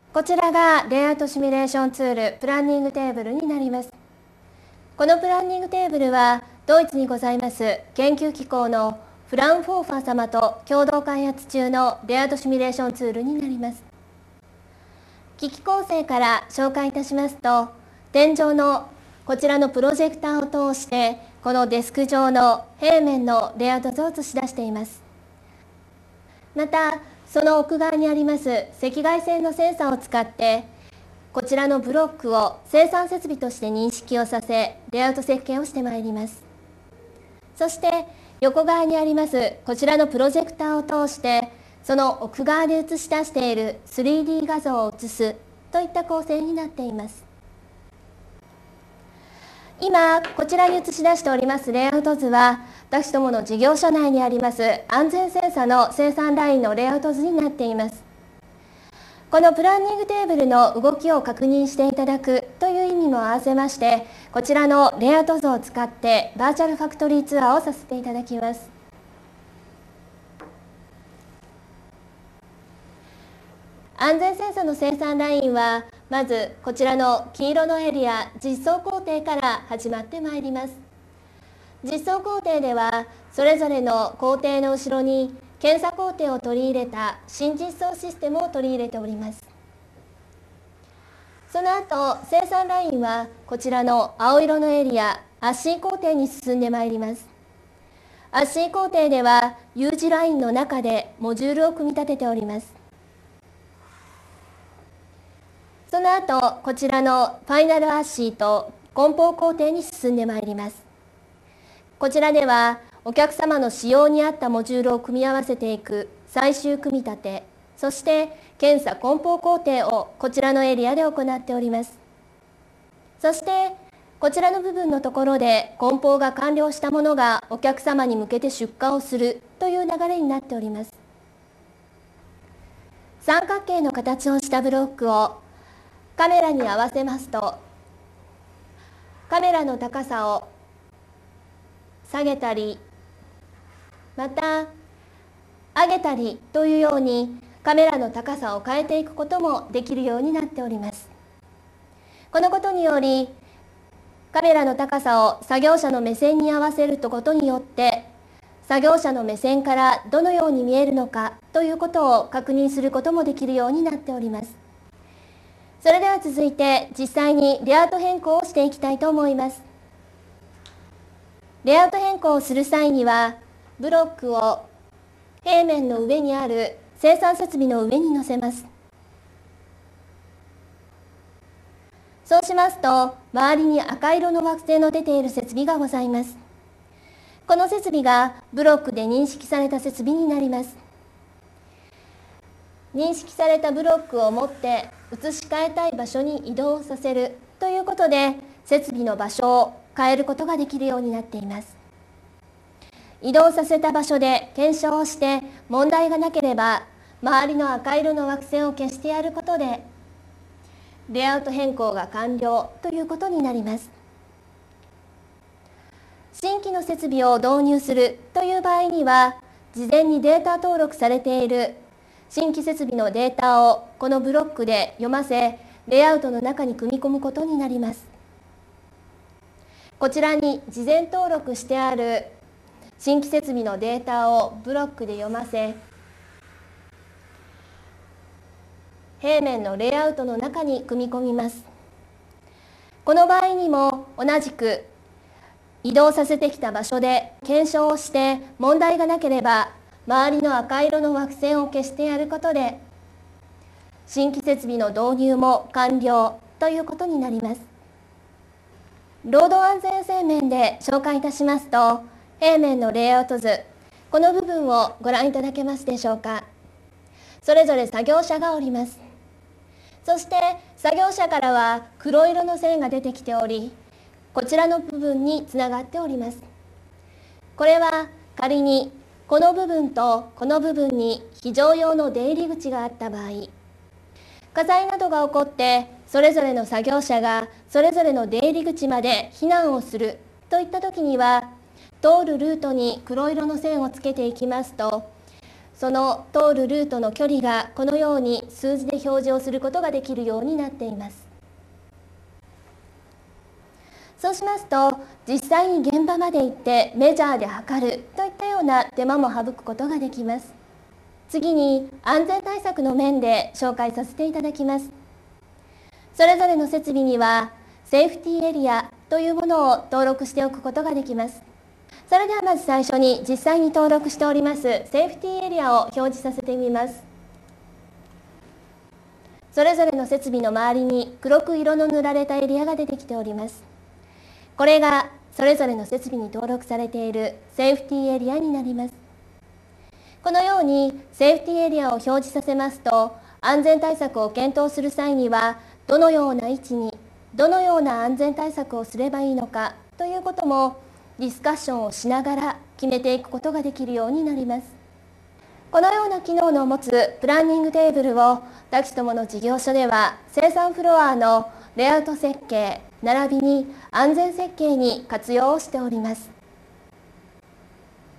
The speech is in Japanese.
こちらがレイアウトシミュレーションツールプランニングテーブルになります。このプランニングテーブルはドイツにございます研究機構のフランフォーファー様と共同開発中のレイアウトシミュレーションツールになります。機器構成から紹介いたしますと、天井のこちらのプロジェクターを通してこのデスク上の平面のレイアウト図を映し出しています。またその奥側にあります赤外線のセンサーを使ってこちらのブロックを生産設備として認識をさせレイアウト設計をしてまいります。そして横側にありますこちらのプロジェクターを通してその奥側で映し出している 3D 画像を映すといった構成になっています。今こちらに映し出しておりますレイアウト図は私どもの事業所内にあります安全センサの生産ラインのレイアウト図になっています。このプランニングテーブルの動きを確認していただくという意味も合わせましてこちらのレイアウト図を使ってバーチャルファクトリーツアーをさせていただきます。安全センサの生産ラインはまずこちらの黄色のエリア実装工程から始まってまいります。実装工程ではそれぞれの工程の後ろに検査工程を取り入れた新実装システムを取り入れております。その後生産ラインはこちらの青色のエリアアッシー工程に進んでまいります。アッシー工程では U 字ラインの中でモジュールを組み立てております。その後こちらのファイナルアッシーと梱包工程に進んでまいります。こちらではお客様の使用に合ったモジュールを組み合わせていく最終組み立て、そして検査梱包工程をこちらのエリアで行っております。そしてこちらの部分のところで梱包が完了したものがお客様に向けて出荷をするという流れになっております。三角形の形をしたブロックをカメラに合わせますとカメラの高さを下げたりまた上げたりというようにカメラの高さを変えていくこともできるようになっております。このことによりカメラの高さを作業者の目線に合わせることによって作業者の目線からどのように見えるのかということを確認することもできるようになっております。それでは続いて実際にレイアウト変更をしていきたいと思います。レイアウト変更をする際にはブロックを平面の上にある生産設備の上に乗せます。そうしますと周りに赤色の惑星の出ている設備がございます。この設備がブロックで認識された設備になります。認識されたブロックを持って移し替えたい場所に移動させるということで設備の場所を変えることができるようになっています。移動させた場所で検証をして問題がなければ周りの赤色の惑星を消してやることでレイアウト変更が完了ということになります。新規の設備を導入するという場合には事前にデータ登録されている新規設備のデータをこのブロックで読ませレイアウトの中に組み込むことになります。こちらに事前登録してある新規設備のデータをブロックで読ませ平面のレイアウトの中に組み込みます。この場合にも同じく移動させてきた場所で検証をして問題がなければ周りの赤色の枠線を消してやることで新規設備の導入も完了ということになります。労働安全性面で紹介いたしますと平面のレイアウト図、この部分をご覧いただけますでしょうか。それぞれ作業者がおります。そして作業者からは黒色の線が出てきておりこちらの部分につながっております。これは仮にこの部分とこの部分に非常用の出入り口があった場合、火災などが起こってそれぞれの作業者がそれぞれの出入り口まで避難をするといった時には通るルートに黒色の線をつけていきますとその通るルートの距離がこのように数字で表示をすることができるようになっています。そうしますと、実際に現場まで行ってメジャーで測るといったような手間も省くことができます。次に安全対策の面で紹介させていただきます。それぞれの設備にはセーフティーエリアというものを登録しておくことができます。それではまず最初に実際に登録しておりますセーフティーエリアを表示させてみます。それぞれの設備の周りに黒く色の塗られたエリアが出てきております。これがそれぞれの設備に登録されているセーフティーエリアになります。このようにセーフティーエリアを表示させますと、安全対策を検討する際にはどのような位置にどのような安全対策をすればいいのかということもディスカッションをしながら決めていくことができるようになります。このような機能の持つプランニングテーブルをタキトモの事業所では生産フロアのレイアウト設計並びに安全設計に活用をしております。